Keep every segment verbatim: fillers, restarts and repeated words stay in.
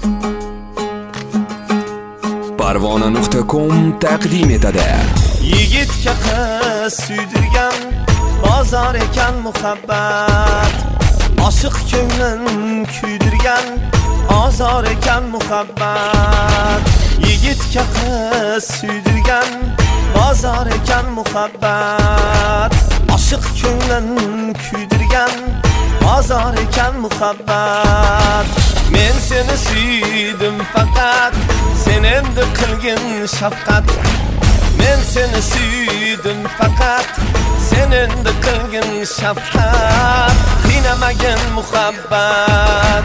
Parvona nuqta com taqdim etadi. Yigitga qiz suydirgan bozor ekan muhabbat. Oshiq ko'nglim kuydirgan azor ekan muhabbat. Yigitga qiz suydirgan bozor ekan muhabbat. Oshiq ko'nglim kuydirgan azor ekan muhabbat. Men seni suydim faqat, sen endi qilgin shafqat. Men seni suydim faqat, sen endi qilgin shafqat. Qiynamagin muhabbat.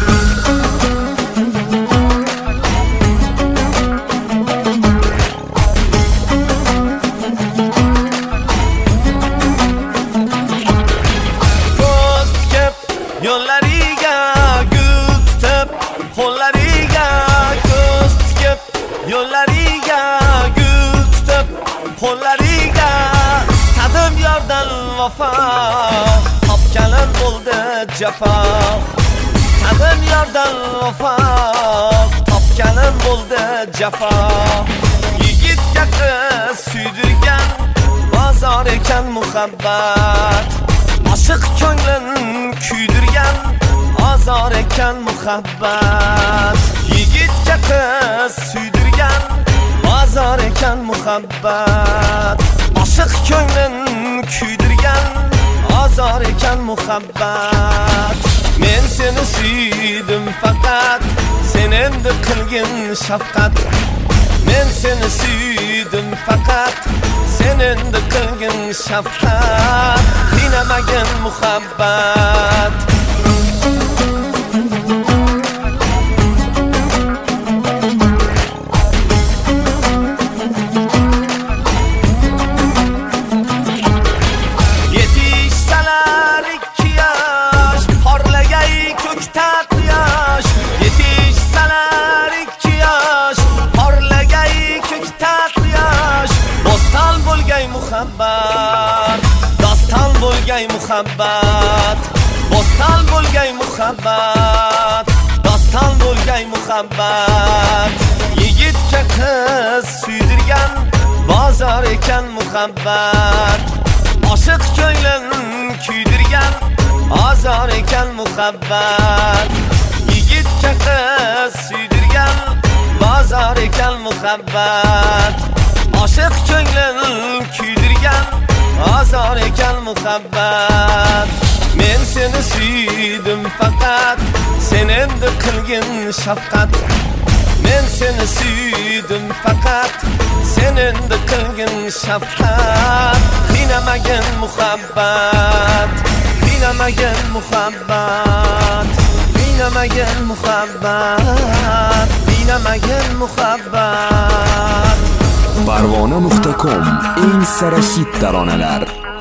Ko'z tikib yo'llariga gul tutib, qo'llariga ko'z tikib yo'llariga gul tutib, qo'llariga istadim yordan vafo, topganim bo'ldi jafo. Istadim yordan vafo, topganim bo'ldi jafo. Yigitga qiz suydirgan bozor ekan muhabbat. Oshiq ko'nglim kuydirgan azor ekan muhabbat. Yigitga qiz suydirgan bozor ekan muhabbat. Oshiq ko'nglim kuydirgan azor ekan muhabbat. Men seni suydim faqat, sen endi qilgin shafqat. Men seni suydim faqat, sen endi qilgin shafqat. Qiynamagin muhabbat. Yetishsalar ikki yosh, parlagay ko'kda quyosh. Yetishsalar ikki yosh, parlagay ko'kda quyosh. Doston bo'lgay muhabbat, doston bo'lgay muhabbat. Doston bo'lgay muhabbat, doston bo'lgay muhabbat. Yigitga qiz suydirgan bozor ekan muhabbat. Oshiq ko'nglim kuydirgan azor ekan muhabbat. Yigitga qiz suydirgan bozor ekan muhabbat. Oshiq ko'nglim kuydirgan azor ekan muhabbat. Men seni suydim faqat, sen endi qilgin shafqat. Men seni suydim faqat, sen endi qilgin shafqat. Qiynamagin muhabbat, qiynamagin muhabbat. Qiynamagin muhabbat, qiynamagin muhabbat. Parvona nuqta com eng sara hit taronalar.